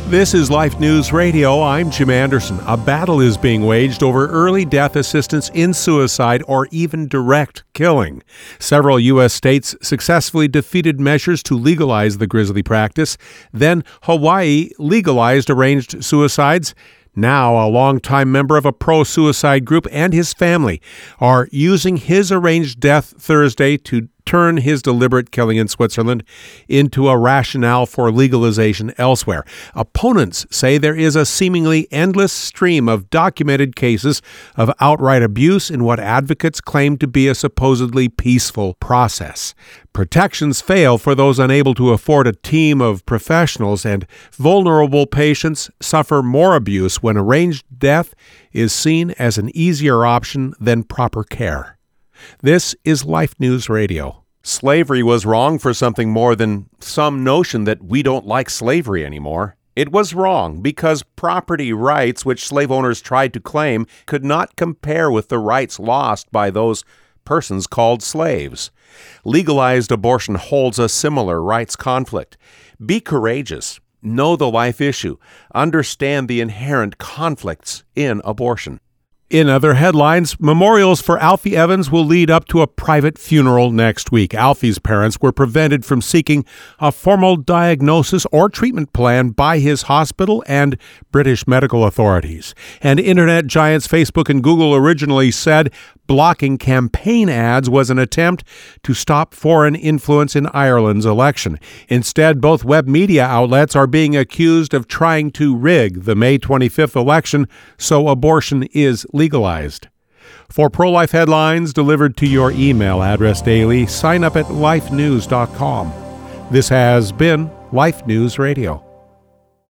This is Life News Radio. I'm Jim Anderson. A battle is being waged over early death assistance in suicide or even direct killing. Several U.S. states successfully defeated measures to legalize the grisly practice. Then Hawaii legalized arranged suicides. Now, a longtime member of a pro-suicide group and his family are using his arranged death Thursday to turn his deliberate killing in Switzerland into a rationale for legalization elsewhere. Opponents say there is a seemingly endless stream of documented cases of outright abuse in what advocates claim to be a supposedly peaceful process. Protections fail for those unable to afford a team of professionals, and vulnerable patients suffer more abuse when arranged death is seen as an easier option than proper care. This is Life News Radio. Slavery was wrong for something more than some notion that we don't like slavery anymore. It was wrong because property rights which slave owners tried to claim could not compare with the rights lost by those persons called slaves. Legalized abortion holds a similar rights conflict. Be courageous. Know the life issue. Understand the inherent conflicts in abortion. In other headlines, memorials for Alfie Evans will lead up to a private funeral next week. Alfie's parents were prevented from seeking a formal diagnosis or treatment plan by his hospital and British medical authorities. And internet giants Facebook and Google originally said blocking campaign ads was an attempt to stop foreign influence in Ireland's election. Instead, both web media outlets are being accused of trying to rig the May 25th election so abortion is legalized. For pro-life headlines delivered to your email address daily, sign up at lifenews.com. This has been Life News Radio.